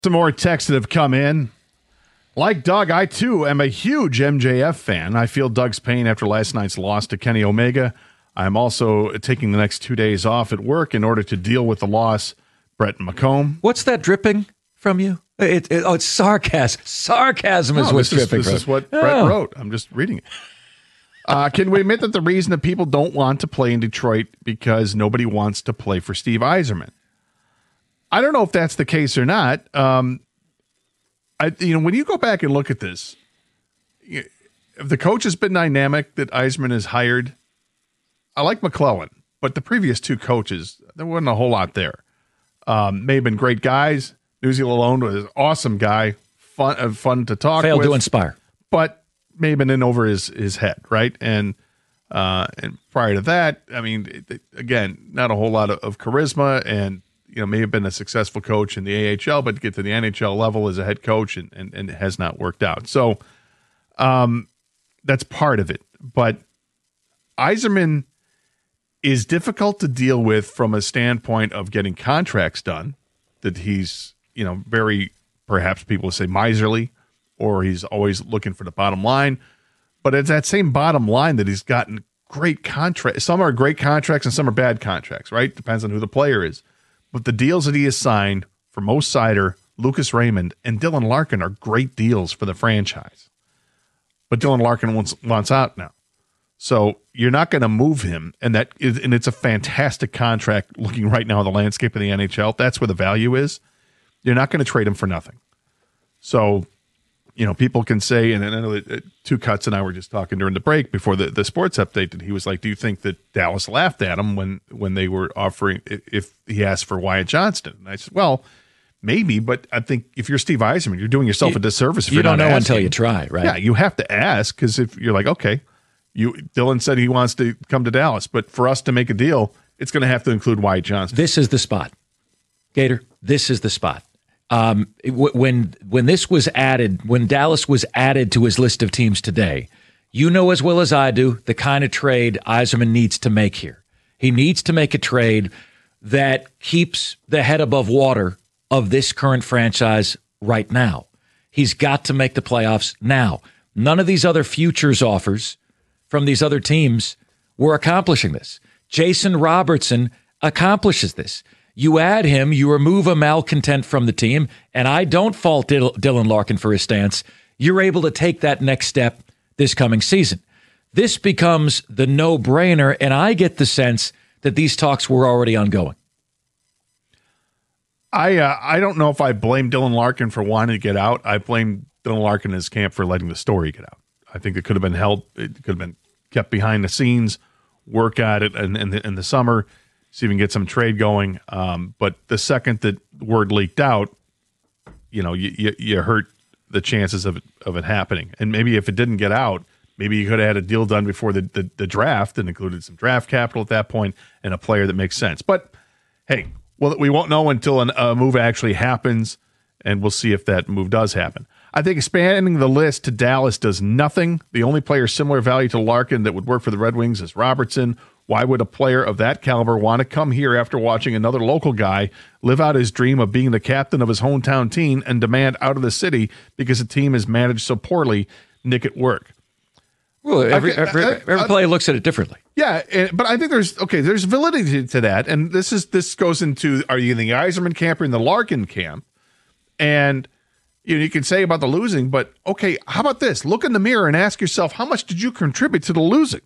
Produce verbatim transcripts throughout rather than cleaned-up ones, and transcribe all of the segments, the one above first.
Some more texts that have come in. Like Doug, I too am a huge M J F fan. I feel Doug's pain after last night's loss to Kenny Omega. I'm also taking the next two days off at work in order to deal with the loss. Brett McComb. What's that dripping from you? It, it, oh, it's sarcasm. Sarcasm is no, what's this dripping is, from. This is what oh. Brett wrote. I'm just reading it. Uh, can we admit that the reason that people don't want to play in Detroit because nobody wants to play for Steve Yzerman? I don't know if that's the case or not. Um, I, you know, when you go back and look at this, if the coach has been dynamic that Yzerman has hired, I like McClellan, but the previous two coaches, there wasn't a whole lot there. Um, may have been great guys. Newsy Lalonde was an awesome guy, fun, uh, fun to talk Failed with. to inspire. But may have been in over his, his head, right? And uh, and prior to that, I mean, it, it, again, not a whole lot of, of charisma, and you know, may have been a successful coach in the A H L, but to get to the N H L level as a head coach, and, and, and it has not worked out. So um, that's part of it. But Yzerman is difficult to deal with from a standpoint of getting contracts done, that he's, you know, very, perhaps people say miserly, or he's always looking for the bottom line. But it's that same bottom line that he's gotten great contracts. Some are great contracts and some are bad contracts, right? Depends on who the player is. But the deals that he has signed for Mo Seider, Lucas Raymond, and Dylan Larkin are great deals for the franchise. But Dylan Larkin wants, wants out now. So you're not going to move him, and that is, and it's a fantastic contract looking right now in the landscape of the N H L. That's where the value is. You're not going to trade him for nothing. So, you know, people can say, and I know that Two Cuts and I were just talking during the break before the, the sports update, that he was like, do you think that Dallas laughed at him when, when they were offering, if he asked for Wyatt Johnston? And I said, well, maybe, but I think if you're Steve Yzerman, you're doing yourself you, a disservice if you you're don't not know asking. Until you try, right? Yeah, you have to ask, because if you're like, okay, you Dylan said he wants to come to Dallas, but for us to make a deal, it's going to have to include Wyatt Johnston. This is the spot, Gator. This is the spot. Um, when when this was added, when Dallas was added to his list of teams today, you know as well as I do the kind of trade Yzerman needs to make here. He needs to make a trade that keeps the head above water of this current franchise right now. He's got to make the playoffs now. None of these other futures offers from these other teams were accomplishing this. Jason Robertson accomplishes this. You add him, you remove a malcontent from the team, and I don't fault Dylan Larkin for his stance. You're able to take that next step this coming season. This becomes the no-brainer, and I get the sense that these talks were already ongoing. I uh, I don't know if I blame Dylan Larkin for wanting to get out. I blame Dylan Larkin and his camp for letting the story get out. I think it could have been held, it could have been kept behind the scenes, work at it in, in, the, in the summer, see if we can get some trade going. Um, but the second that word leaked out, you know, you, you, you hurt the chances of it, of it happening. And maybe if it didn't get out, maybe you could have had a deal done before the, the, the draft and included some draft capital at that point and a player that makes sense. But hey, well, we won't know until an, a move actually happens, and we'll see if that move does happen. I think expanding the list to Dallas does nothing. The only player similar value to Larkin that would work for the Red Wings is Robertson. Why would a player of that caliber want to come here after watching another local guy live out his dream of being the captain of his hometown team and demand out of the city because the team is managed so poorly, nick at work? Well, every, I, every, I, every I, player looks at it differently. Yeah, but I think there's, okay, there's validity to that. And this is this goes into, are you in the Yzerman camp or in the Larkin camp? And you know, you can say about the losing, but okay, how about this? Look in the mirror and ask yourself, how much did you contribute to the losing?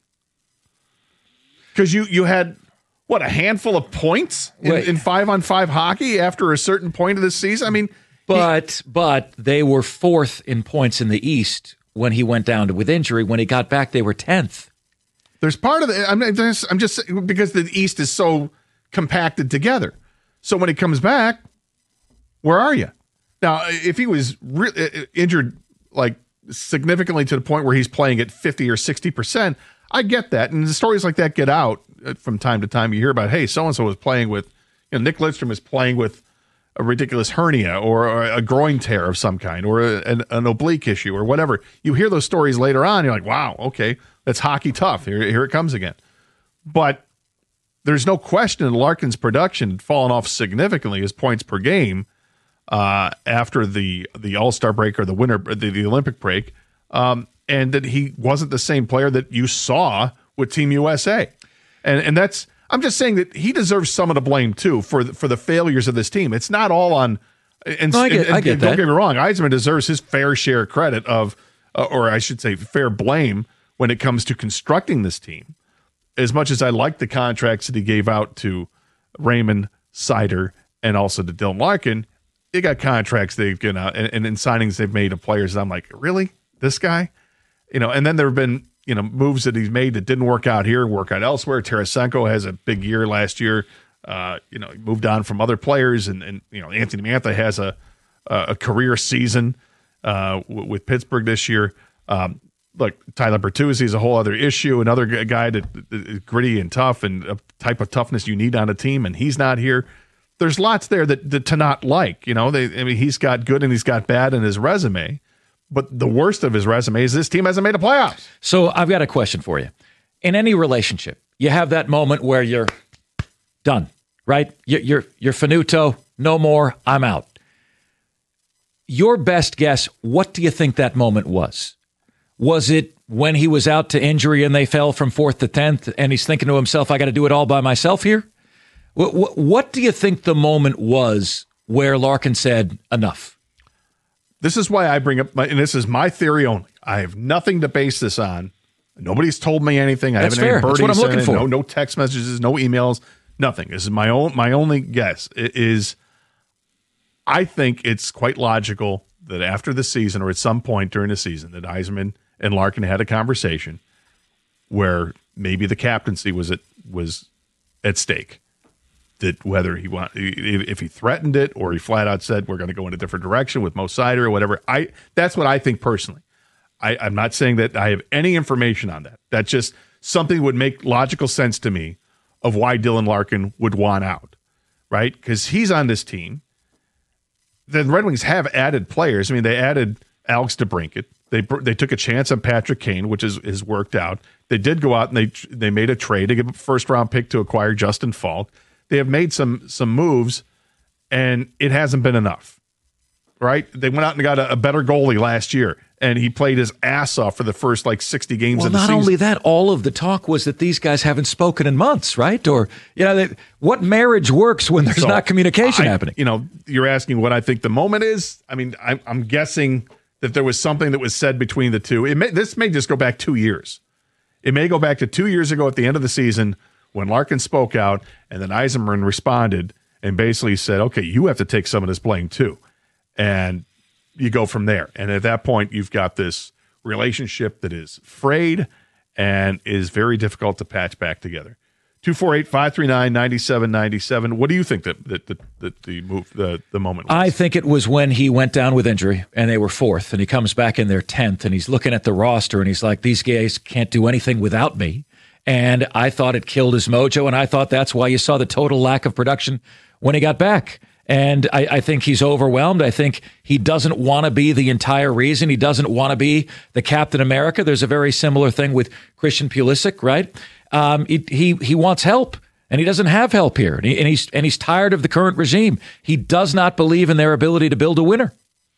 Because you, you had, what, a handful of points in, in five-on-five hockey after a certain point of the season? I mean... But he, but they were fourth in points in the East when he went down with injury. When he got back, they were tenth. There's part of it. I'm just, I'm just because the East is so compacted together. So when he comes back, where are you? Now, if he was re- injured like significantly to the point where he's playing at fifty or sixty percent, I get that. And the stories like that get out from time to time. You hear about, hey, so-and-so was playing with, you know, Nick Lidstrom is playing with a ridiculous hernia or, or a groin tear of some kind or a, an, an oblique issue or whatever. You hear those stories later on. You're like, wow, okay, that's hockey tough. Here, here it comes again. But there's no question that Larkin's production had fallen off significantly, his points per game. uh, after the the All Star break or the winter the, the Olympic break, um, and that he wasn't the same player that you saw with Team U S A, and and that's I'm just saying that he deserves some of the blame too for the, for the failures of this team. It's not all on. And, no, I get, and, I get and that. Don't get me wrong, Yzerman deserves his fair share of credit of, uh, or I should say, fair blame when it comes to constructing this team. As much as I like the contracts that he gave out to Raymond, Seider, and also to Dylan Larkin, they got contracts they've given out and, and in signings they've made of players. I'm like, really, this guy, you know. And then there have been you know moves that he's made that didn't work out here, work out elsewhere. Tarasenko has a big year last year. Uh, you know, he moved on from other players, and, and you know, Anthony Mantha has a a career season uh, w- with Pittsburgh this year. Um, look, Tyler Bertuzzi is a whole other issue, another g- guy that, that is gritty and tough, and a type of toughness you need on a team, and he's not here. There's lots there that, that to not like. You know, they, I mean, he's got good and he's got bad in his resume, but the worst of his resume is this team hasn't made a playoffs. So I've got a question for you. In any relationship, you have that moment where you're done. Right? You're, you're, you're finito, no more, I'm out. Your best guess, what do you think that moment was? Was it when he was out to injury and they fell from fourth to tenth and he's thinking to himself, I got to do it all by myself here? What, what, what do you think the moment was where Larkin said, enough? This is why I bring up, my, and this is my theory only. I have nothing to base this on. Nobody's told me anything. I That's haven't fair. had birdies. That's what I'm looking for. No, no text messages, no emails. Nothing. This is my own. My only guess is I think it's quite logical that after the season or at some point during the season that Yzerman and Larkin had a conversation where maybe the captaincy was at was at stake. That whether he want if he threatened it or he flat out said we're going to go in a different direction with Mo Seider or whatever. I that's what I think personally. I, I'm not saying that I have any information on that. That's just something that would make logical sense to me of why Dylan Larkin would want out, right? Because he's on this team. The Red Wings have added players. I mean, they added Alex DeBrincat. They they took a chance on Patrick Kane, which is has worked out. They did go out and they they made a trade to give a first round pick to acquire Justin Falk. They have made some some moves, and it hasn't been enough, right? They went out and got a, a better goalie last year, and he played his ass off for the first like sixty games well, of the not season. Only that, all of the talk was that these guys haven't spoken in months, right? Or, you know, they, what marriage works when there's So, not communication I, happening? You know, you're asking what I think the moment is. I mean, I'm, I'm guessing that there was something that was said between the two. It may, this may just go back two years. It may go back to two years ago at the end of the season when Larkin spoke out, and then Yzerman responded and basically said, okay, you have to take some of this blame too. And you go from there. And at that point, you've got this relationship that is frayed and is very difficult to patch back together. two four eight, five three nine, nine seven nine seven. What do you think that, that, that, that the move, the, the moment was? I think it was when he went down with injury and they were fourth and he comes back in their tenth and he's looking at the roster and he's like, these guys can't do anything without me. And I thought it killed his mojo, and I thought that's why you saw the total lack of production when he got back. And I, I think he's overwhelmed. I think he doesn't want to be the entire reason. He doesn't want to be the Captain America. There's a very similar thing with Christian Pulisic, right? Um, he, he he wants help, and he doesn't have help here. And, he, and he's and he's tired of the current regime. He does not believe in their ability to build a winner.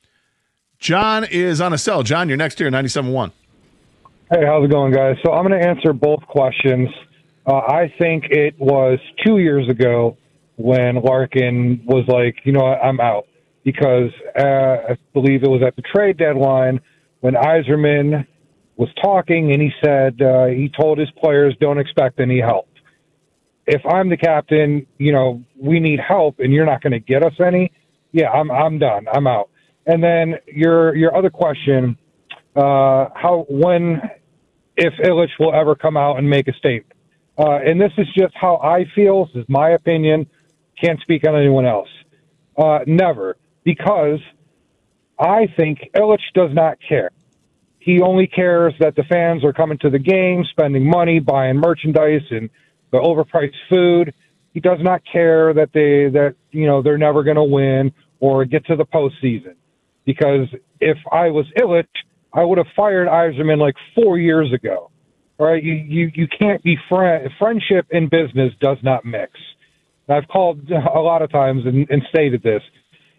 John is on a cell. John, you're next here, ninety-seven point one. Hey, how's it going, guys? So I'm going to answer both questions. Uh, I think it was two years ago when Larkin was like, you know what, I'm out. Because uh, I believe it was at the trade deadline when Yzerman was talking and he said uh, he told his players don't expect any help. If I'm the captain, you know, we need help and you're not going to get us any, yeah, I'm I'm done. I'm out. And then your your other question, uh, how when if Ilitch will ever come out and make a statement. Uh, and this is just how I feel. This is my opinion. Can't speak on anyone else. Uh, never. Because I think Ilitch does not care. He only cares that the fans are coming to the game, spending money, buying merchandise and the overpriced food. He does not care that they that you know they're never going to win or get to the postseason. Because if I was Ilitch, I would have fired Yzerman like four years ago. All right, you you, you can't be friend. Friendship in business does not mix. And I've called a lot of times and, and stated this.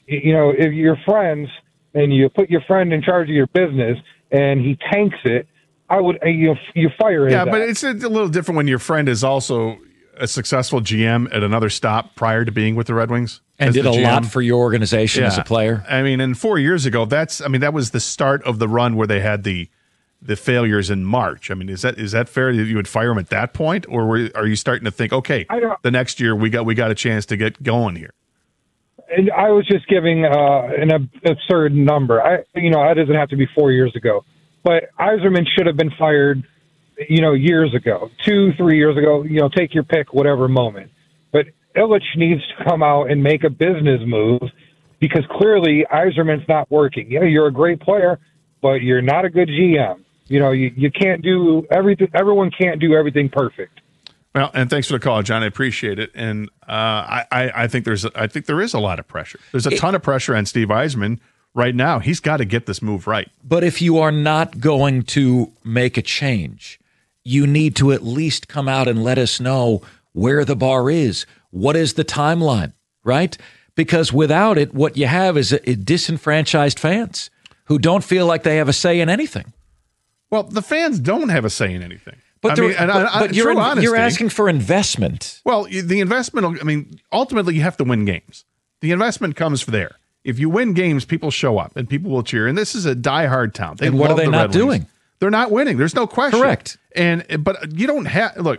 you know, if you're friends and you put your friend in charge of your business and he tanks it, I would you you fire his Yeah, but ass. it's a little different when your friend is also a successful G M at another stop prior to being with the Red Wings. And did a G M. lot for your organization Yeah. as a player. I mean, and four years ago, that's I mean, that was the start of the run where they had the the failures in March. I mean, is that is that fair that you would fire him at that point, or were, are you starting to think, okay, I don't- the next year we got we got a chance to get going here? And I was just giving uh, an ab- absurd number. I, you know, that doesn't have to be four years ago, but Yzerman should have been fired, you know, years ago, two, three years ago. You know, take your pick, whatever moment. But Ilitch needs to come out and make a business move because clearly Yzerman's not working. Yeah, you're a great player, but you're not a good G M. You know, you, you can't do everything. Everyone can't do everything perfect. Well, and thanks for the call, John. I appreciate it. And uh, I, I, I think there's, I think there is a lot of pressure. There's a It, ton of pressure on Steve Yzerman right now. He's got to get this move right. But if you are not going to make a change, you need to at least come out and let us know where the bar is. What is the timeline, right? Because without it, what you have is a, a disenfranchised fans who don't feel like they have a say in anything. Well, the fans don't have a say in anything. But, I mean, and but, I- I- but you're, true in- honesty- you're asking for investment. Well, the investment, I mean, ultimately you have to win games. The investment comes there. If you win games, people show up and people will cheer. And this is a diehard town. They And what love are they the not Red Wings. doing? They're not winning. There's no question. Correct. And but you don't have look.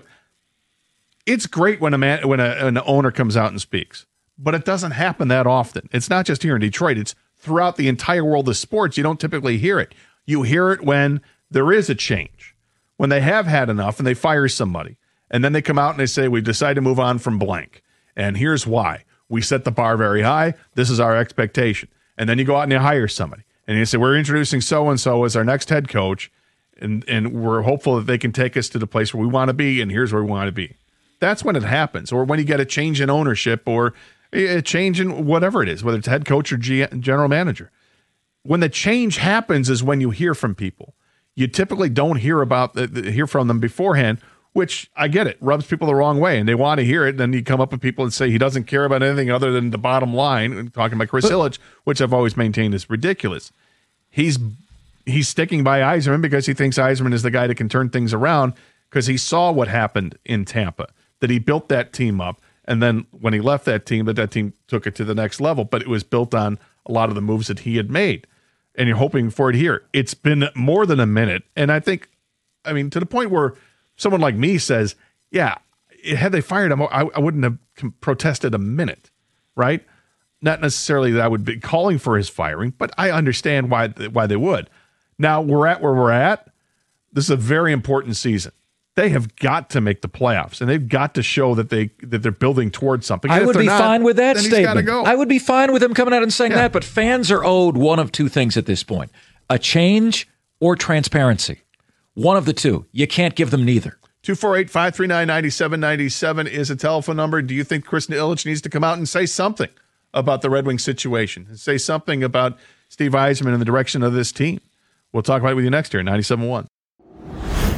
It's great when a man when a, an owner comes out and speaks, but it doesn't happen that often. It's not just here in Detroit. It's throughout the entire world of sports. You don't typically hear it. You hear it when there is a change, when they have had enough and they fire somebody, and then they come out and they say, "We decided to move on from blank, and here's why: we set the bar very high. This is our expectation." And then you go out and you hire somebody, and you say, "We're introducing so and so as our next head coach." And and we're hopeful that they can take us to the place where we want to be, and here's where we want to be. That's when it happens, or when you get a change in ownership, or a change in whatever it is, whether it's head coach or G- general manager. When the change happens is when you hear from people. You typically don't hear about the, the, hear from them beforehand, which I get it rubs people the wrong way, and they want to hear it. And then you come up with people and say he doesn't care about anything other than the bottom line. And talking about Chris But, Ilitch, which I've always maintained is ridiculous. He's He's sticking by Yzerman because he thinks Yzerman is the guy that can turn things around because he saw what happened in Tampa, that he built that team up. And then when he left that team, that that team took it to the next level, but it was built on a lot of the moves that he had made. And you're hoping for it here. It's been more than a minute. And I think, I mean, to the point where someone like me says, yeah, had they fired him, I, I wouldn't have protested a minute, right? Not necessarily that I would be calling for his firing, but I understand why why they would. Now we're at where we're at. This is a very important season. They have got to make the playoffs, and they've got to show that they that they're building towards something. And I if would they're be not, fine with that then he's gotta statement. go. I would be fine with him coming out and saying Yeah. that, but fans are owed one of two things at this point: a change or transparency. One of the two. You can't give them neither. two four eight, five three nine, nine seven nine seven is a telephone number. Do you think Chris Ilitch needs to come out and say something about the Red Wings situation? And say something about Steve Yzerman and the direction of this team? We'll talk about it with you next year at ninety-seven point one.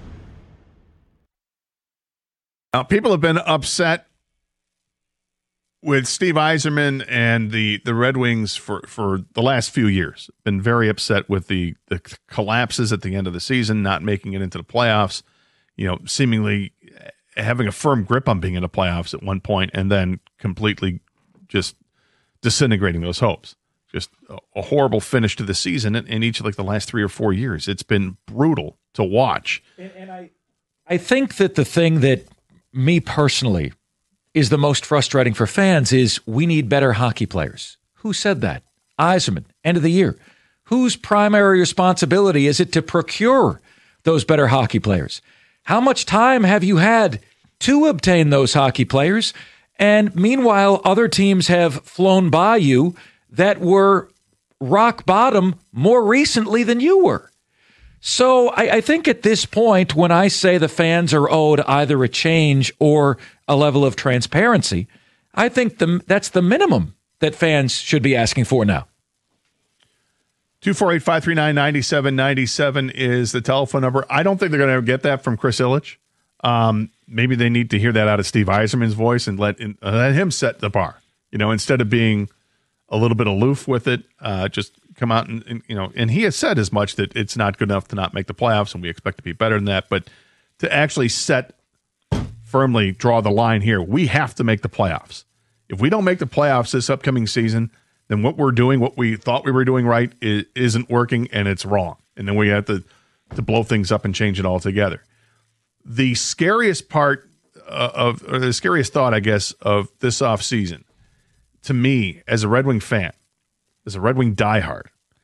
Now, people have been upset with Steve Yzerman and the, the Red Wings for, for the last few years. Been very upset with the, the collapses at the end of the season, not making it into the playoffs, you know, seemingly having a firm grip on being in the playoffs at one point and then completely just disintegrating those hopes. Just a, a horrible finish to the season in, in each of like the last three or four years. It's been brutal to watch. And, and I, I think that the thing that me personally is the most frustrating for fans is we need better hockey players. Who said that? Yzerman, end of the year. Whose primary responsibility is it to procure those better hockey players? How much time have you had to obtain those hockey players? And meanwhile, other teams have flown by you that were rock bottom more recently than you were. So I, I think at this point, when I say the fans are owed either a change or a level of transparency, I think the, that's the minimum that fans should be asking for now. two four eight, five three nine, nine seven nine seven is the telephone number. I don't think they're going to get that from Chris Ilitch. Um, maybe they need to hear that out of Steve Yzerman's voice and let, in, uh, let him set the bar, you know, instead of being a little bit aloof with it. Uh, just come out and, and, you know, and he has said as much that it's not good enough to not make the playoffs, and we expect to be better than that. But to actually set, firmly draw the line here, we have to make the playoffs. If we don't make the playoffs this upcoming season, then what we're doing, what we thought we were doing right, is, isn't working, and it's wrong. And then we have to, to blow things up and change it altogether. The scariest part uh, of, or the scariest thought, I guess, of this offseason, to me, as a Red Wing fan, as a Red Wing diehard,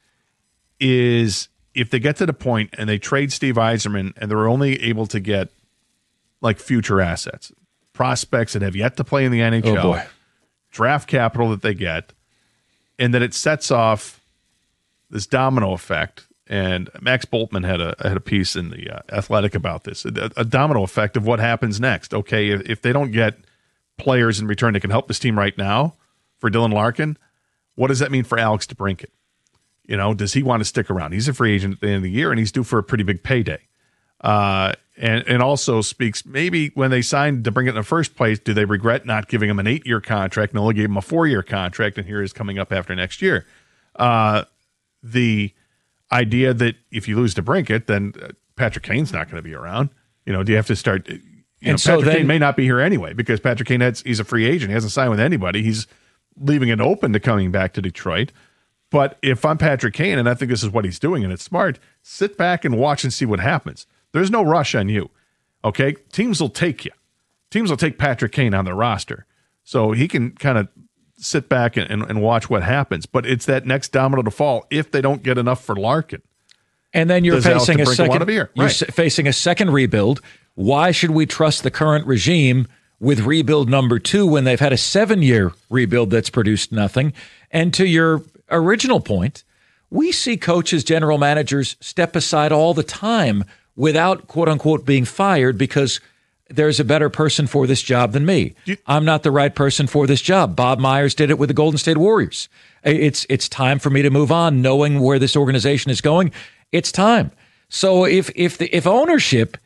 is if they get to the point and they trade Steve Yzerman and they're only able to get like future assets, prospects that have yet to play in the N H L, oh boy. draft capital that they get, and that it sets off this domino effect. And Max Boltman had a had a piece in the uh, Athletic about this, a, a domino effect of what happens next. Okay, if, if they don't get players in return that can help this team right now for Dylan Larkin, what does that mean for Alex DeBrincat? You know, does he want to stick around? He's a free agent at the end of the year, and he's due for a pretty big payday. Uh, and, and also speaks, maybe when they signed DeBrincat in the first place, do they regret not giving him an eight-year contract and only gave him a four-year contract, and here is coming up after next year. Uh, the idea that if you lose DeBrincat, then uh, Patrick Kane's not going to be around. You know, do you have to start... You know, and so Patrick then, Kane may not be here anyway because Patrick Kane, has, he's a free agent. He hasn't signed with anybody. He's leaving it open to coming back to Detroit. But if I'm Patrick Kane, and I think this is what he's doing, and it's smart, sit back and watch and see what happens. There's no rush on you, okay? Teams will take you. Teams will take Patrick Kane on their roster. So he can kind of sit back and, and, and watch what happens. But it's that next domino to fall if they don't get enough for Larkin. And then you're Does facing a Alex DeBrincat second. want to be here? You're Right. s- facing a second rebuild. Why should we trust the current regime with rebuild number two when they've had a seven-year rebuild that's produced nothing? And to your original point, we see coaches, general managers step aside all the time without quote unquote being fired because there's a better person for this job than me. You- I'm not the right person for this job. Bob Myers did it with the Golden State Warriors. It's it's time for me to move on, knowing where this organization is going. It's time. So if if the if ownership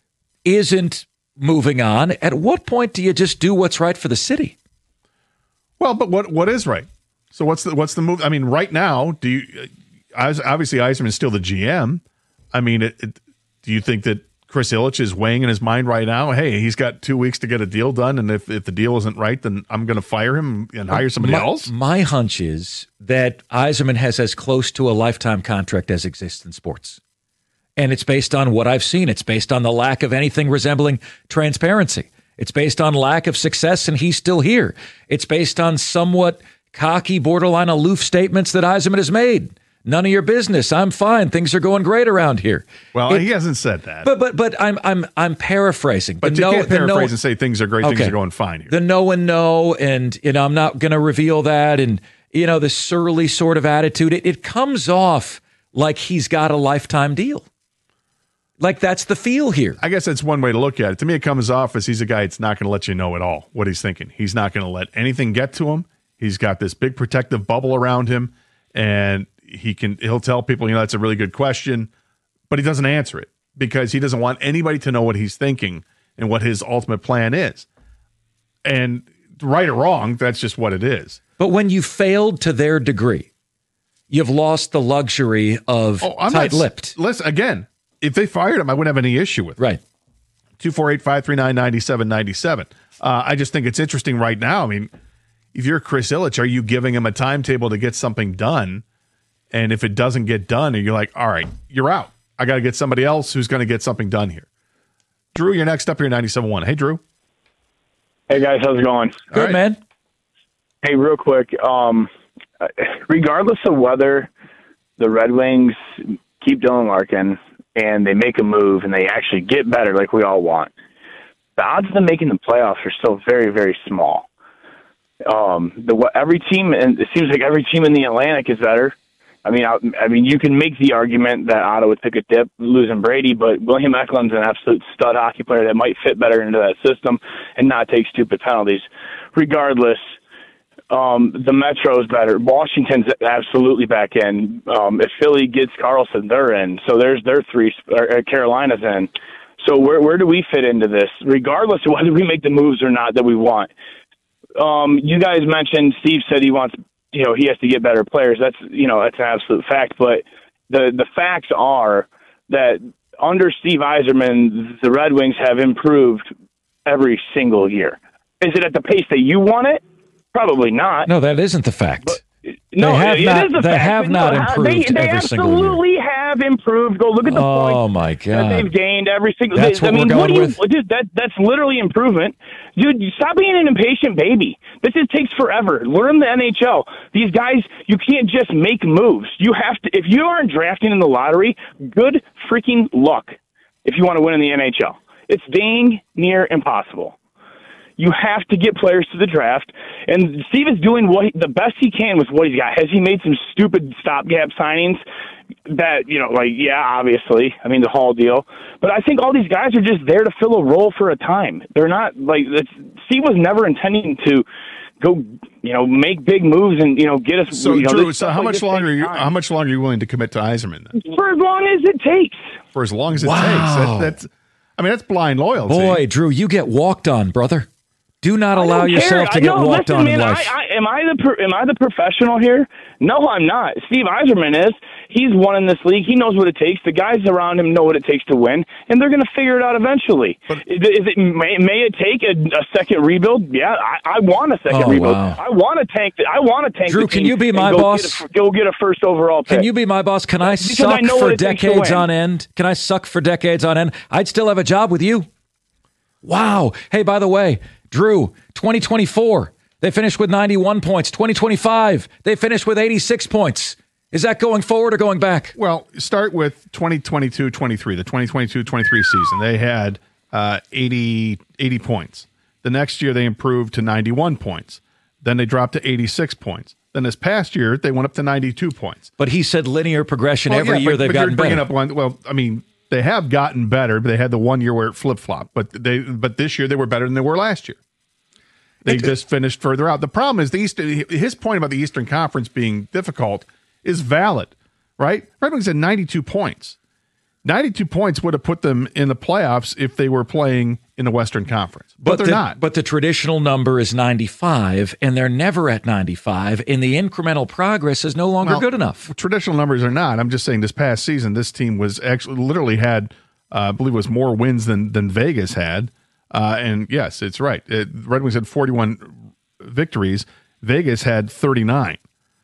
isn't moving on, at what point do you just do what's right for the city? Well, but what what is right? So what's the what's the move? I mean, right now, do you uh, obviously Yzerman is still the G M. I mean, it, it, do you think that Chris Ilitch is weighing in his mind right now? Hey, he's got two weeks to get a deal done, and if, if the deal isn't right, then I'm going to fire him and hire somebody my, else. My hunch is that Yzerman has as close to a lifetime contract as exists in sports. And it's based on what I've seen. It's based on the lack of anything resembling transparency. It's based on lack of success, and he's still here. It's based on somewhat cocky, borderline aloof statements that Yzerman has made. None of your business. I'm fine. Things are going great around here. Well, It- he hasn't said that. But but but I'm I'm I'm paraphrasing. But The you no- can't the paraphrase no- and say things are great, things Okay. are going fine here. The no and no, and you know I'm not going to reveal that, and you know the surly sort of attitude. It, it comes off like he's got a lifetime deal. Like that's the feel here. I guess that's one way to look at it. To me, it comes off as he's a guy that's not going to let you know at all what he's thinking. He's not going to let anything get to him. He's got this big protective bubble around him, and he can he'll tell people, you know, that's a really good question, but he doesn't answer it because he doesn't want anybody to know what he's thinking and what his ultimate plan is. And right or wrong, that's just what it is. But when you failed to their degree, you've lost the luxury of Oh, I'm not- tight-lipped. Listen, again, if they fired him, I wouldn't have any issue with it. Right. two four eight, five three nine, nine seven nine seven. Uh, I just think it's interesting right now. I mean, if you're Chris Ilitch, are you giving him a timetable to get something done? And if it doesn't get done, you're like, all right, you're out. I got to get somebody else who's going to get something done here. Drew, you're next up here, ninety-seven point one. Hey, Drew. Hey, guys. How's it going? Good, right. man. Hey, real quick. Um, regardless of whether the Red Wings keep Dylan Larkin and they make a move and they actually get better like we all want, the odds of them making the playoffs are still very, very small. Um, the what every team, and it seems like every team in the Atlantic is better. I mean, I, I mean, you can make the argument that Ottawa took a dip losing Brady, but William Eklund's an absolute stud hockey player that might fit better into that system and not take stupid penalties. Regardless, um, the Metro's better. Washington's absolutely back in. Um, if Philly gets Carlson, they're in. So there's their three. Or Carolina's in. So where where do we fit into this? Regardless of whether we make the moves or not that we want. Um, you guys mentioned Steve said he wants you know, he has to get better players. That's, you know, that's an absolute fact. But the, the facts are that under Steve Yzerman, the Red Wings have improved every single year. Is it at the pace that you want it? Probably not. No, that isn't the fact. But, no, they have it not, is a they fact. have not No, improved they, they every single year. absolutely have improved. Go look at the Oh, points my that God. they've gained every single. That's they, what I mean, we're what going do you, with? Dude, that that's literally improvement, dude. Stop being an impatient baby. This is, takes forever. Learn the N H L. These guys, you can't just make moves. You have to. If you aren't drafting in the lottery, good freaking luck. If you want to win in the N H L, it's dang near impossible. You have to get players to the draft, and Steve is doing what he, the best he can with what he's got. Has he made some stupid stopgap signings that, you know, like, yeah, obviously, I mean, the Hall deal, but I think all these guys are just there to fill a role for a time. They're not like it's, Steve was never intending to go, you know, make big moves and, you know, get us. So, you know, Drew, so how like much longer are you, time. how much longer are you willing to commit to Yzerman then? For as long as it takes. For as long as it Wow. takes. That, that's, I mean, that's blind loyalty. Boy, Drew, you get walked on, brother. Do not I allow don't yourself care. to get no, walked listen, on man, in life. I, I, am I the pro, am I the professional here? No, I'm not. Steve Yzerman is. He's won in this league. He knows what it takes. The guys around him know what it takes to win, and they're going to figure it out eventually. But, is, it, is it may, may it take a, a second rebuild? Yeah, I, I want a second Oh, rebuild. wow. I want to tank. The, I want to tank. Drew, the can team you be and my go boss? Get a, go get a first overall pick. Can you be my boss? Can I Because suck I know for what it takes to decades win. on end? Can I suck for decades on end? I'd still have a job with you. Wow. Hey, by the way, Drew, twenty twenty-four, they finished with ninety-one points. twenty twenty-five, they finished with eighty-six points. Is that going forward or going back? Well, start with twenty twenty-two twenty-three, the twenty twenty-two twenty-three season. They had uh, eighty, eighty points. The next year, they improved to ninety-one points. Then they dropped to eighty-six points. Then this past year, they went up to ninety-two points. But he said linear progression Well, every yeah, year but, they've but gotten you're bringing better. up one. Well, I mean, they have gotten better, but they had the one year where it flip flopped. But they, but this year they were better than they were last year. They just finished further out. The problem is the Eastern. His point about the Eastern Conference being difficult is valid, right? Red Wings had ninety-two points. ninety-two points would have put them in the playoffs if they were playing in the Western Conference, but, they're the, not. But the traditional number is ninety-five, and they're never at ninety-five, and the incremental progress is no longer Well, good enough. Traditional numbers are not. I'm just saying this past season, this team was actually literally had, uh, I believe, it was more wins than than Vegas had. Uh, and yes, it's right. It, Red Wings had forty-one victories. Vegas had thirty-nine.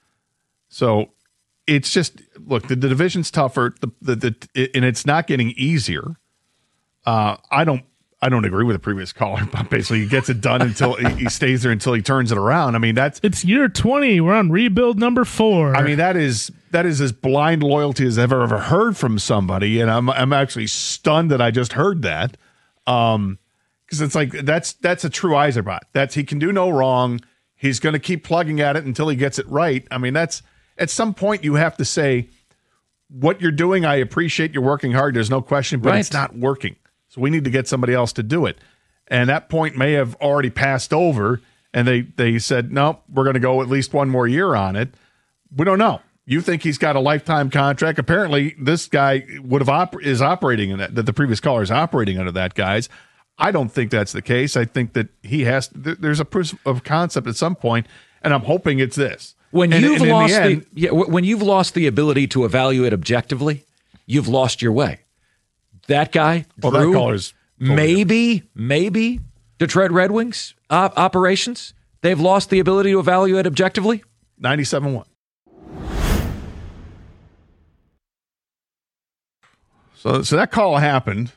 So it's just look. The, the division's tougher. The, the the it, and it's not getting easier. Uh, I don't. I don't agree with the previous caller. But basically, he gets it done until he, he stays there until he turns it around. I mean, that's It's year twenty. We're on rebuild number four. I mean, that is that is as blind loyalty as I've ever heard from somebody, and I'm I'm actually stunned that I just heard that, um, because it's like that's that's a true Yzerbot. That's he can do no wrong. He's going to keep plugging at it until he gets it right. I mean, that's at some point you have to say what you're doing. I appreciate you're working hard. There's no question, but Right. it's not working. So we need to get somebody else to do it. And that point may have already passed over, and they they said no, we're going to go at least one more year on it. We don't know. You think he's got a lifetime contract? Apparently, this guy would have op- is operating in that. That the previous caller is operating under that, guys. I don't think that's the case. I think that he has. Th- there's a proof of concept at some point, and I'm hoping it's this. When And- you've and in lost the, end- yeah, w- when you've lost the ability to evaluate objectively, you've lost your way. That guy, Well, that Drew, caller's totally maybe, maybe Detroit Red Wings op- operations, they've lost the ability to evaluate objectively. ninety-seven one. So, so that call happened.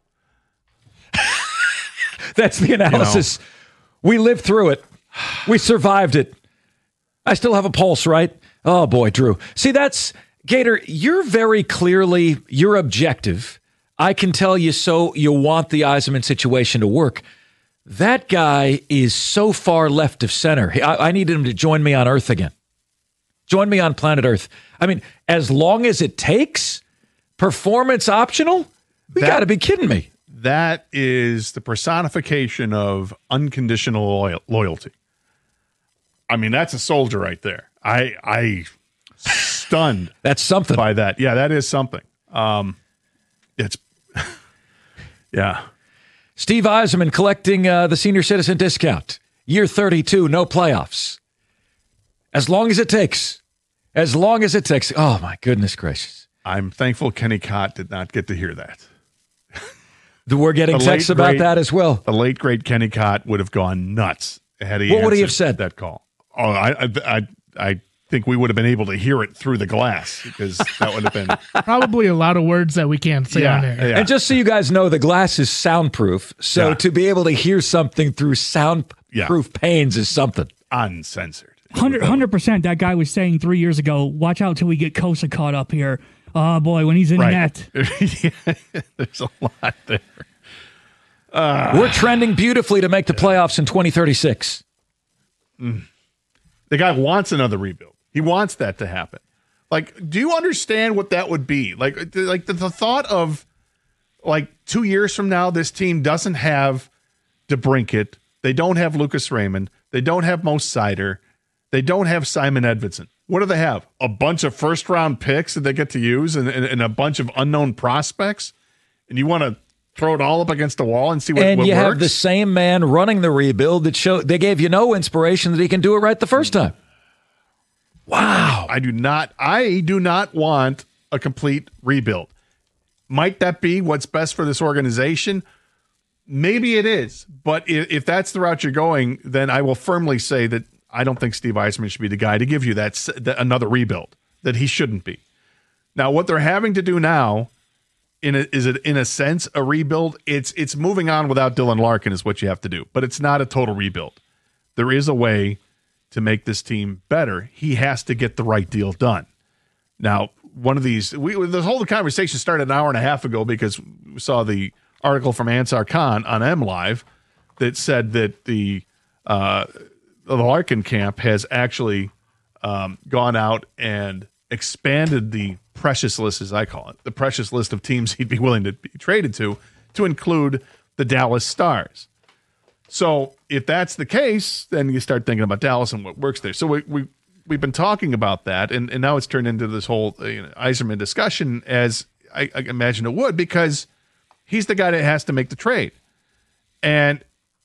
That's the analysis. We lived through it. We survived it. I still have a pulse, right? Oh boy, Drew. See, that's Gator. You're very clearly you're objective. I can tell you so you want the Yzerman situation to work. That guy is so far left of center. I, I needed him to join me on Earth again. Join me on planet Earth. I mean, as long as it takes, performance optional? You That- got to be kidding me. That is the personification of unconditional loyal- loyalty. I mean, that's a soldier right there. I I stunned That's something. by that. Yeah, that is something. Um, it's yeah. Steve Yzerman collecting uh, the senior citizen discount. Year thirty-two, no playoffs. As long as it takes. As long as it takes. Oh, my goodness gracious. I'm thankful Kenny Cott did not get to hear that. We're getting The texts late, about great- that as well. The late, great Kenny Cott would have gone nuts had he What would he have answered said? that call. Oh, I, I, I, I think we would have been able to hear it through the glass because that would have been Probably a lot of words that we can't say yeah, on air. yeah. And just so you guys know, the glass is soundproof. So Yeah. to be able to hear something through soundproof Yeah. panes is something. uncensored. one hundred percent that guy was saying three years ago, watch out till we get Kosa caught up here. Oh, boy, when he's in Right. net. Yeah, there's a lot there. We're trending beautifully to make the playoffs in twenty thirty-six. The guy wants another rebuild. He wants that to happen. Like, do you understand what that would be? Like, like the, the thought of, like, two years from now, this team doesn't have DeBrincat. They don't have Lucas Raymond. They don't have Mo Sider. They don't have Simon Edvidson. What do they have? A bunch of first-round picks that they get to use and, and, and a bunch of unknown prospects? And you want to throw it all up against the wall and see what, And what you works? have the same man running the rebuild that show they gave you no inspiration that he can do it right the first time. Wow. I do not I do not want a complete rebuild. Might that be what's best for this organization? Maybe it is. But if, if that's the route you're going, then I will firmly say that I don't think Steve Yzerman should be the guy to give you that, s- that another rebuild, that he shouldn't be. Now, what they're having to do now, in a, is it in a sense a rebuild? It's it's moving on without Dylan Larkin is what you have to do, but it's not a total rebuild. There is a way to make this team better. He has to get the right deal done. Now, one of these, we the whole conversation started an hour and a half ago because we saw the article from Ansar Khan on M Live that said that the uh, the Larkin camp has actually um, gone out and expanded the precious list, as I call it, the precious list of teams he'd be willing to be traded to, to include the Dallas Stars. So if that's the case, then you start thinking about Dallas and what works there. So we, we, we've been talking about that, and, and now it's turned into this whole uh, you know, Yzerman discussion, as I, I imagine it would, because he's the guy that has to make the trade. And,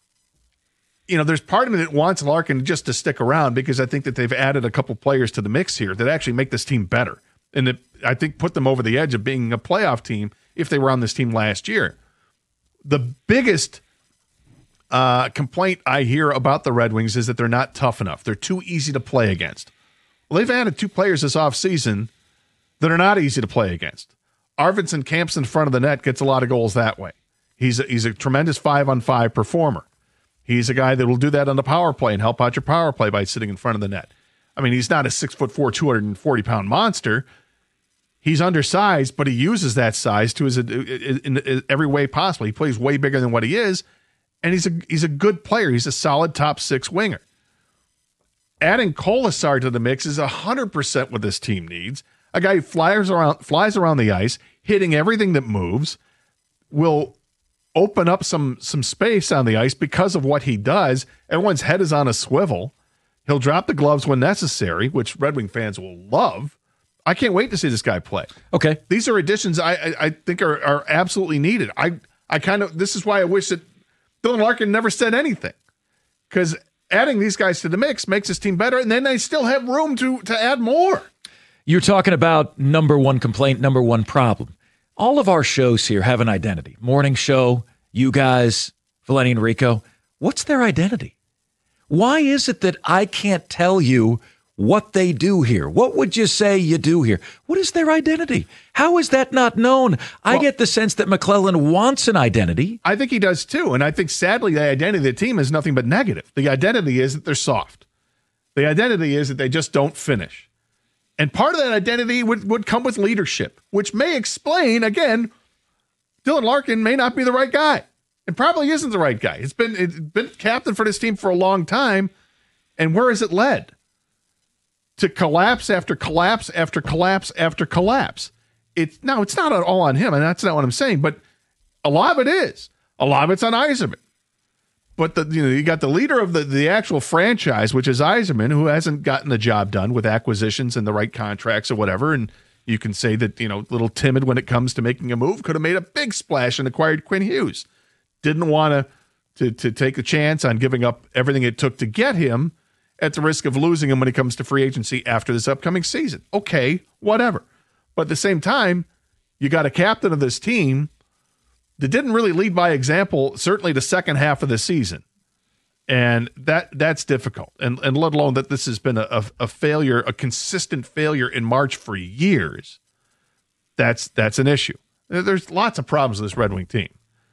you know, there's part of me that wants Larkin just to stick around because I think that they've added a couple players to the mix here that actually make this team better. And that I think put them over the edge of being a playoff team if they were on this team last year. The biggest uh, complaint I hear about the Red Wings is that they're not tough enough. They're too easy to play against. Well, they've added two players this offseason that are not easy to play against. Arvidsson camps in front of the net, gets a lot of goals that way. He's a, he's a tremendous five-on-five performer. He's a guy that will do that on the power play and help out your power play by sitting in front of the net. I mean, he's not a six foot four, two hundred forty pound monster. He's undersized, but he uses that size to his in every way possible. He plays way bigger than what he is, and he's a he's a good player. He's a solid top six winger. Adding Kolasar to the mix is one hundred percent what this team needs. A guy who flies around, flies around the ice, hitting everything that moves, will open up some some space on the ice because of what he does. Everyone's head is on a swivel. He'll drop the gloves when necessary, which Red Wing fans will love. I can't wait to see this guy play. Okay. These are additions I I, I think are, are absolutely needed. I, I kind of this is why I wish that Dylan Larkin never said anything. Because adding these guys to the mix makes this team better, and then they still have room to to add more. You're talking about number one complaint, number one problem. All of our shows here have an identity. Morning show, you guys, Valenti and Rico. What's their identity? Why is it that I can't tell you what they do here? What would you say you do here? What is their identity? How is that not known? I Well, get the sense that McClellan wants an identity. I think he does too. And I think sadly the identity of the team is nothing but negative. The identity is that they're soft. The identity is that they just don't finish. And part of that identity would, would come with leadership, which may explain, again, Dylan Larkin may not be the right guy. It probably isn't the right guy. It's been it's been captain for this team for a long time. And where has it led? To collapse after collapse after collapse after collapse. It's no, it's not all on him, and that's not what I'm saying, but a lot of it is. A lot of it's on Yzerman. But the you know, you got the leader of the, the actual franchise, which is Yzerman, who hasn't gotten the job done with acquisitions and the right contracts or whatever. And you can say that, you know, a little timid when it comes to making a move, could have made a big splash and acquired Quinn Hughes. Didn't want to to take a chance on giving up everything it took to get him, at the risk of losing him when it comes to free agency after this upcoming season. Okay, whatever. But at the same time, you got a captain of this team that didn't really lead by example, certainly the second half of the season. And that that's difficult. And and let alone that this has been a, a, a failure, a consistent failure in March for years. That's that's an issue. There's lots of problems with this Red Wing team.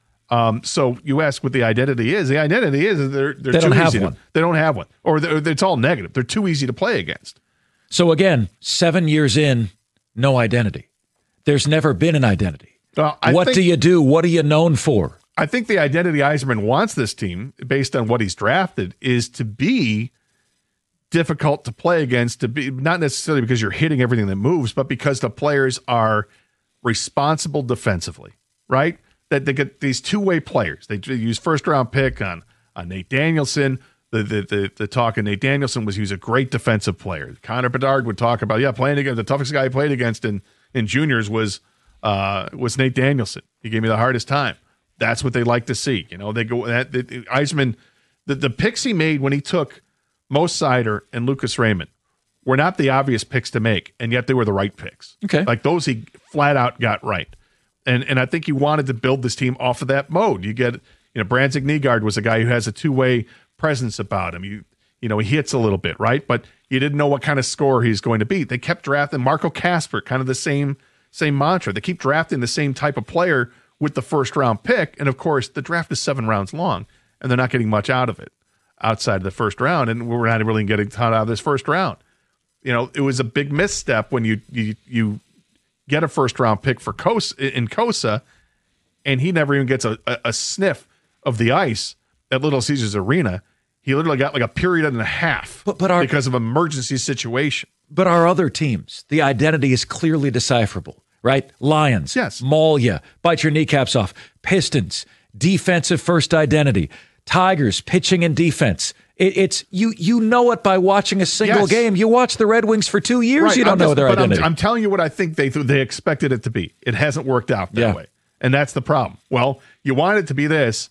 Um, so you ask what the identity is. The identity is they're, they're they too don't have easy one. To, they don't have one. Or it's all negative. They're too easy to play against. So again, seven years in, no identity. There's never been an identity. Well, I what think, do you do? What are you known for? I think the identity Yzerman wants this team, based on what he's drafted, is to be difficult to play against, to be not necessarily because you're hitting everything that moves, but because the players are responsible defensively, right? That they get these two-way players. They use first-round pick on, on Nate Danielson. The, the the the talk of Nate Danielson was he was a great defensive player. Connor Bedard would talk about, yeah, playing against the toughest guy he played against in, in juniors was uh, was Nate Danielson. He gave me the hardest time. That's what they like to see. You know, they go that the, Yzerman, the, the picks he made when he took Mo Seider and Lucas Raymond were not the obvious picks to make, and yet they were the right picks. Okay. Like those he flat out got right. And and I think he wanted to build this team off of that mode. You get, you know, Brandzik Nygaard was a guy who has a two-way presence about him. You you know, he hits a little bit, right? But you didn't know what kind of scorer he's going to be. They kept drafting Marco Kasper, kind of the same same mantra. They keep drafting the same type of player with the first round pick. And of course, the draft is seven rounds long, and they're not getting much out of it outside of the first round. And we're not really getting a ton out of this first round. You know, it was a big misstep when you you you get a first round pick for Kosa, in Kosa, and he never even gets a, a, a sniff of the ice at Little Caesars Arena. He literally got like a period and a half but, but our, because of emergency situation. But our other teams, the identity is clearly decipherable, right? Lions, yes. maul ya, bite your kneecaps off. Pistons, defensive first identity. Tigers, pitching and defense. It, it's you. You know it by watching a single yes. game. You watch the Red Wings for two years. Right. You don't I'm know just, their but identity. I'm, I'm telling you what I think they they expected it to be. It hasn't worked out that yeah. way, and that's the problem. Well, you want it to be this,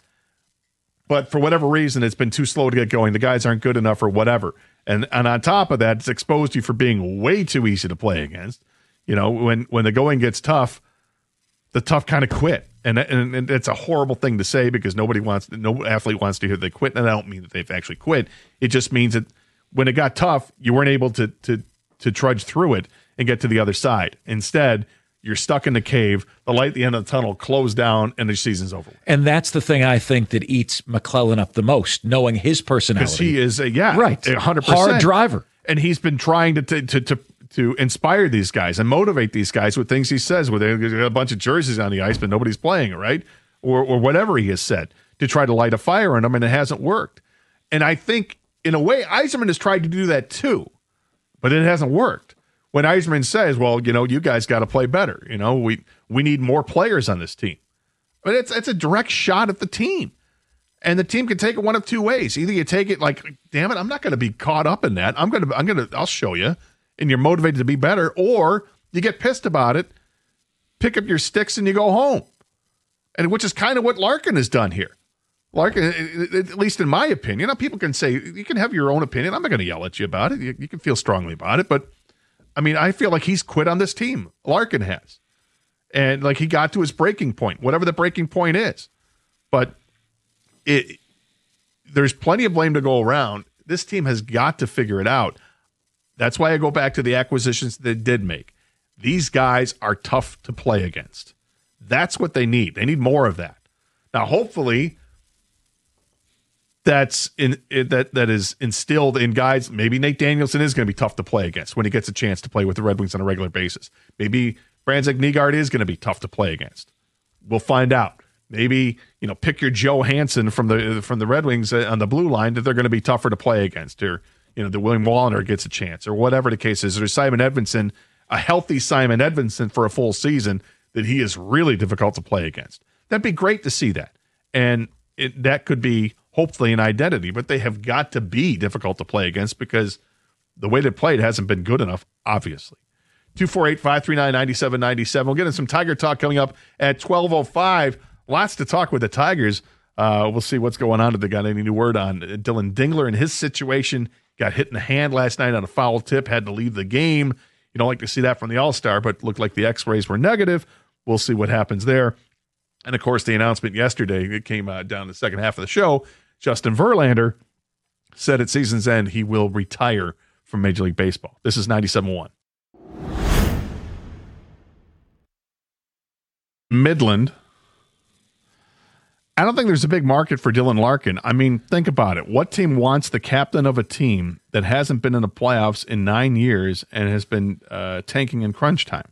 but for whatever reason, it's been too slow to get going. The guys aren't good enough, or whatever. And and on top of that, it's exposed you for being way too easy to play against. You know, when when the going gets tough, the tough kind of quit. And, and and it's a horrible thing to say because nobody wants, no athlete wants to hear they quit. And I don't mean that they've actually quit. It just means that when it got tough, you weren't able to to to trudge through it and get to the other side. Instead, you're stuck in the cave. The light at the end of the tunnel closed down, and the season's over. And that's the thing I think that eats McClellan up the most, knowing his personality. Because he is a yeah, right, a hundred percent hard driver, and he's been trying to to to. to to inspire these guys and motivate these guys with things he says, where they got a bunch of jerseys on the ice, but nobody's playing it, right? Or or whatever he has said to try to light a fire in them, and it hasn't worked. And I think, in a way, Yzerman has tried to do that too, but it hasn't worked. When Yzerman says, well, you know, you guys got to play better. You know, we we need more players on this team. But it's it's a direct shot at the team. And the team can take it one of two ways. Either you take it like, damn it, I'm not going to be caught up in that. I'm going to, I'm going to, I'll show you. And you're motivated to be better, or you get pissed about it, pick up your sticks, and you go home. And which is kind of what Larkin has done here. Larkin, at least in my opinion, now people can say, you can have your own opinion. I'm not going to yell at you about it. You, you can feel strongly about it. But, I mean, I feel like he's quit on this team. Larkin has. And, like, he got to his breaking point, whatever the breaking point is. But it, there's plenty of blame to go around. This team has got to figure it out. That's why I go back to the acquisitions they did make. These guys are tough to play against. That's what they need. They need more of that. Now, hopefully, that's in that that is instilled in guys. Maybe Nate Danielson is going to be tough to play against when he gets a chance to play with the Red Wings on a regular basis. Maybe Brandzik Nygaard is going to be tough to play against. We'll find out. Maybe, you know, pick your Joe Hansen from the from the Red Wings on the blue line that they're going to be tougher to play against, or you know, the William Wallner gets a chance, or whatever the case is, or Simon Edvinsson, a healthy Simon Edvinsson for a full season, that he is really difficult to play against. That'd be great to see that. And it, that could be hopefully an identity, but they have got to be difficult to play against because the way they played hasn't been good enough, obviously. two four eight, five three nine, nine seven nine seven. We'll get into some Tiger talk coming up at twelve oh five. Lots to talk with the Tigers. Uh, we'll see what's going on. If they got any new word on Dylan Dingler and his situation got hit in the hand last night on a foul tip, had to leave the game. You don't like to see that from the All-Star, but looked like the x-rays were negative. We'll see what happens there. And, of course, the announcement yesterday, it came uh, down the second half of the show, Justin Verlander said at season's end he will retire from Major League Baseball. This is ninety-seven point one. Midland. I don't think there's a big market for Dylan Larkin. I mean, think about it. What team wants the captain of a team that hasn't been in the playoffs in nine years and has been uh, tanking in crunch time?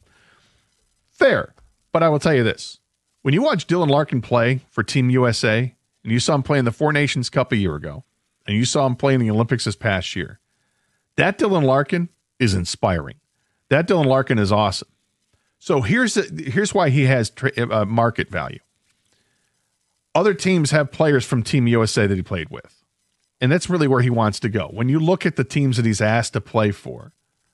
Fair. But I will tell you this. When you watch Dylan Larkin play for Team U S A, and you saw him play in the Four Nations Cup a year ago, and you saw him play in the Olympics this past year, that Dylan Larkin is inspiring. That Dylan Larkin is awesome. So here's here's why he has tra- uh, market value. Other teams have players from Team U S A that he played with, and that's really where he wants to go. When you look at the teams that he's asked to play for,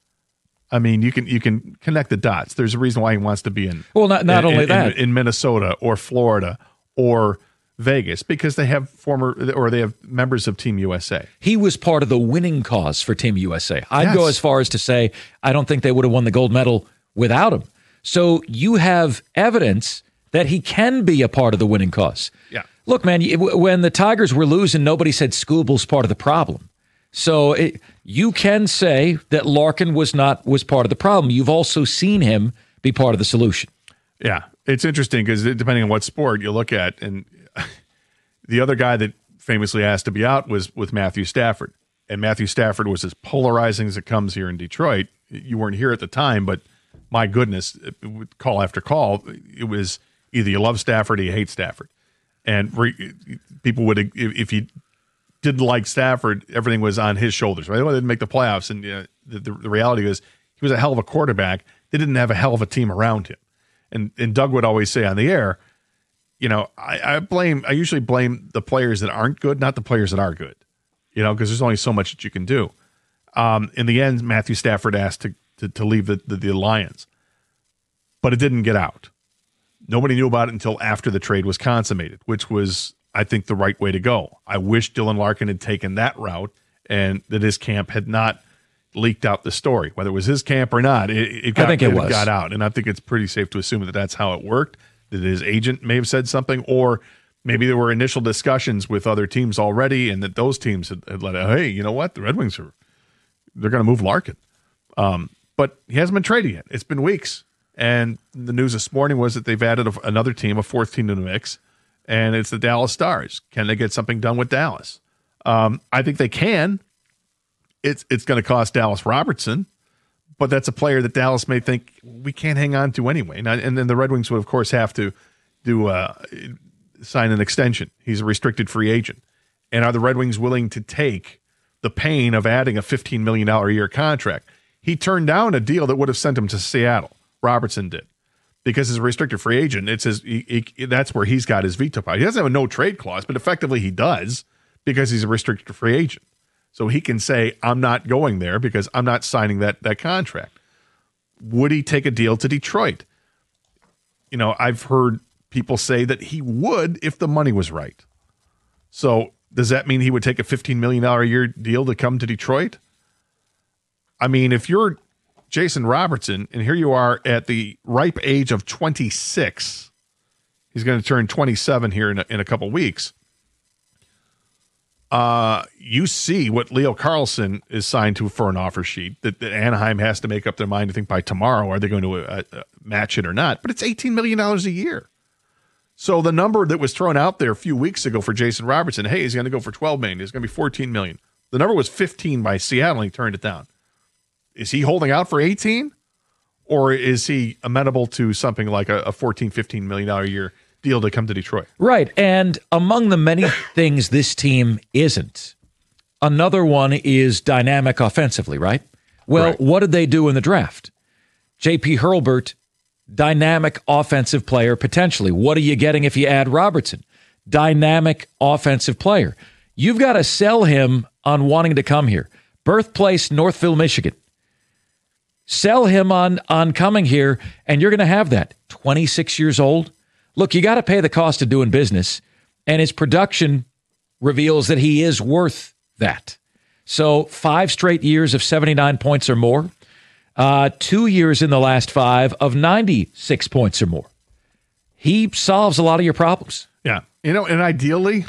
I mean, you can you can connect the dots. There's a reason why he wants to be in. Well, not not in, only in, that, in, in Minnesota or Florida or Vegas, because they have former or they have members of Team U S A. He was part of the winning cause for Team U S A. I'd Yes. go as far as to say I don't think they would have won the gold medal without him. So you have evidence that he can be a part of the winning cause. Yeah. Look, man, when the Tigers were losing, nobody said Scooble's part of the problem. So it, you can say that Larkin was not was part of the problem. You've also seen him be part of the solution. Yeah, it's interesting because depending on what sport you look at, and the other guy that famously asked to be out was with Matthew Stafford, and Matthew Stafford was as polarizing as it comes here in Detroit. You weren't here at the time, but my goodness, call after call, it was either you love Stafford or you hate Stafford, and re, people would if, if you didn't like Stafford, everything was on his shoulders. Right? They didn't make the playoffs, and uh, the, the, the reality is he was a hell of a quarterback. They didn't have a hell of a team around him. And and Doug would always say on the air, you know, I, I blame, I usually blame the players that aren't good, not the players that are good, you know, because there's only so much that you can do. Um, in the end, Matthew Stafford asked to to, to leave the, the, the Lions, but it didn't get out. Nobody knew about it until after the trade was consummated, which was, I think, the right way to go. I wish Dylan Larkin had taken that route and that his camp had not leaked out the story. Whether it was his camp or not, it, it, got, I think it, it was. got out. And I think it's pretty safe to assume that that's how it worked, that his agent may have said something, or maybe there were initial discussions with other teams already and that those teams had, had let out, hey, you know what? The Red Wings are, they're going to move Larkin. Um, but he hasn't been traded yet. It's been weeks. And the news this morning was that they've added a, another team, a fourth team to the mix, and it's the Dallas Stars. Can they get something done with Dallas? Um, I think they can. It's it's going to cost Dallas Robertson, but that's a player that Dallas may think we can't hang on to anyway. And, and then the Red Wings would, of course, have to do uh, sign an extension. He's a restricted free agent. And are the Red Wings willing to take the pain of adding a fifteen million dollars a year contract? He turned down a deal that would have sent him to Seattle. Robertson did. Because as a restricted free agent, it's his, he, he, that's where he's got his veto power. He doesn't have a no trade clause, but effectively he does because he's a restricted free agent. So he can say, I'm not going there because I'm not signing that that contract. Would he take a deal to Detroit? You know, I've heard people say that he would if the money was right. So does that mean he would take a fifteen million dollars a year deal to come to Detroit? I mean, if you're Jason Robertson, and here you are at the ripe age of twenty-six. He's going to turn twenty-seven here in a, in a couple weeks. Uh, you see what Leo Carlson is signed to for an offer sheet that, that Anaheim has to make up their mind, I think, by tomorrow. Are they going to uh, uh, match it or not? But it's eighteen million dollars a year. So the number that was thrown out there a few weeks ago for Jason Robertson, hey, he's going to go for twelve million dollars. It's going to be fourteen million dollars. The number was fifteen by Seattle, and he turned it down. Is he holding out for eighteen, or is he amenable to something like a, a fourteen, fifteen million dollars a year deal to come to Detroit? Right. And among the many things this team isn't, another one is dynamic offensively, right? Well, Right. what did they do in the draft? J P Hurlburt, dynamic offensive player potentially. What are you getting if you add Robertson? Dynamic offensive player. You've got to sell him on wanting to come here. Birthplace, Northville, Michigan. Sell him on, on coming here, and you're going to have that. twenty-six years old. Look, you got to pay the cost of doing business, and his production reveals that he is worth that. So five straight years of seventy-nine points or more. Uh, two years in the last five of ninety-six points or more. He solves a lot of your problems. Yeah. You know, and ideally,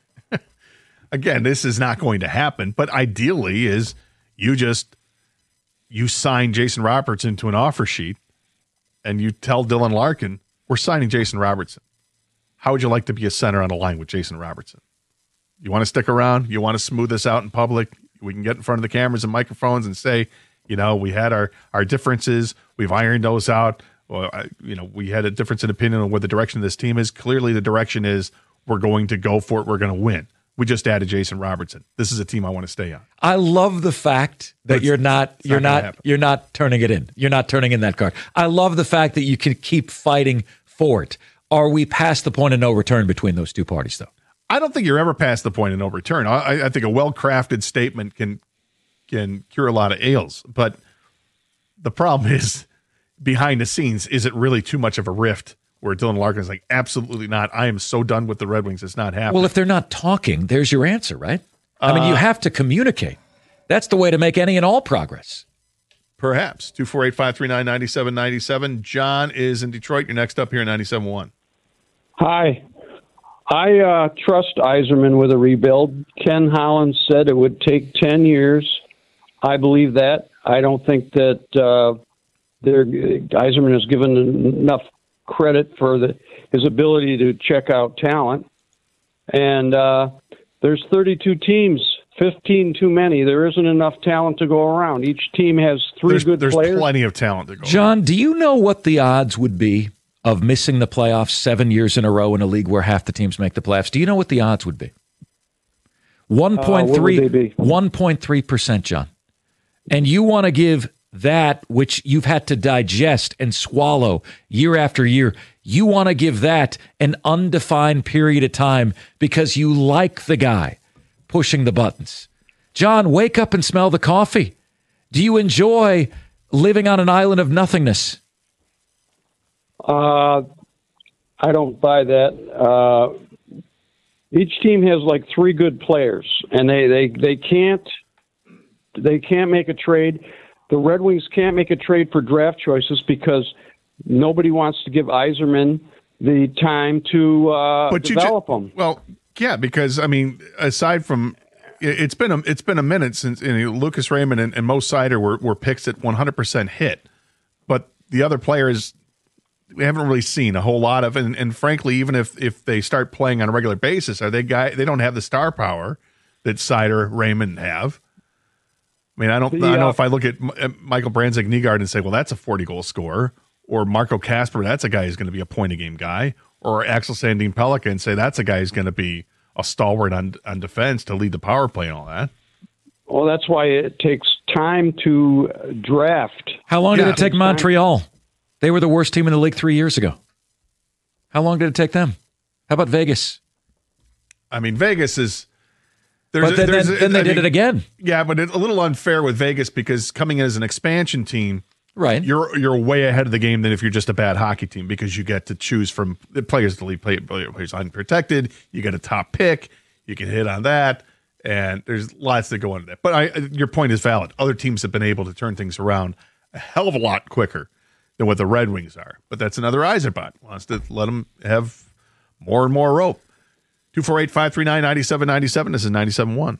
again, this is not going to happen, but ideally is you just, you sign Jason Robertson to an offer sheet and you tell Dylan Larkin, we're signing Jason Robertson. How would you like to be a center on a line with Jason Robertson? You want to stick around? You want to smooth this out in public? We can get in front of the cameras and microphones and say, you know, we had our, our differences. We've ironed those out. Well, I, you know, we had a difference in opinion on what the direction of this team is. Clearly, the direction is we're going to go for it. We're going to win. We just added Jason Robertson. This is a team I want to stay on. I love the fact that you're not you're not not you're not turning it in. You're not turning in that card. I love the fact that you can keep fighting for it. Are we past the point of no return between those two parties, though? I don't think you're ever past the point of no return. I, I think a well-crafted statement can can cure a lot of ails. But the problem is, behind the scenes, is it really too much of a rift where Dylan Larkin is like, absolutely not. I am so done with the Red Wings. It's not happening. Well, if they're not talking, there's your answer, right? I mean, you have to communicate. That's the way to make any and all progress. Perhaps. two four eight, five three nine, nine seven nine seven. John is in Detroit. You're next up here in ninety-seven point one. Hi. I uh, trust Yzerman with a rebuild. Ken Holland said it would take ten years. I believe that. I don't think that uh, Yzerman has given enough credit for the, his ability to check out talent. And uh, there's thirty-two teams, fifteen too many. There isn't enough talent to go around. Each team has three there's, good there's players. There's plenty of talent to go John, around. do you know what the odds would be of missing the playoffs seven years in a row in a league where half the teams make the playoffs? Do you know what the odds would be? one point three uh, what would they be? one point three percent, John. And you want to give that, which you've had to digest and swallow year after year, you want to give that an undefined period of time because you like the guy pushing the buttons. John, wake up and smell the coffee. Do you enjoy living on an island of nothingness? Uh, I don't buy that. Uh, each team has like three good players, and they, they, they can't they can't make a trade. The Red Wings can't make a trade for draft choices because nobody wants to give Yzerman the time to uh, but develop you ju- them. Well, yeah, because I mean, aside from it's been a it's been a minute since you know, Lucas Raymond and, and Mo Seider were were picks at one hundred percent hit, but the other players we haven't really seen a whole lot of, and, and frankly, even if if they start playing on a regular basis, are they guy they don't have the star power that Seider, Raymond have. I mean, I don't. The, I don't know if I look at M- Michael Brandzek-Nygaard and say, "Well, that's a forty-goal scorer," or Marco Kasper, "That's a guy who's going to be a point-a-game guy," or Axel Sandin Pellikka and say, "That's a guy who's going to be a stalwart on on defense to lead the power play and all that." Well, that's why it takes time to draft. How long Yeah. did it take Montreal? They were the worst team in the league three years ago. How long did it take them? How about Vegas? I mean, Vegas is. There's But a- then, there's then, a- then they I did mean, it again. Yeah, but it's a little unfair with Vegas because coming in as an expansion team, Right. you're you're way ahead of the game than if you're just a bad hockey team because you get to choose from the players to lead play, players unprotected. You get a top pick. You can hit on that, and there's lots that go into that. But I, your point is valid. Other teams have been able to turn things around a hell of a lot quicker than what the Red Wings are. But that's another Yzerman wants to let them have more and more rope. two four eight, five three nine, nine seven nine seven. This is ninety-seven point one.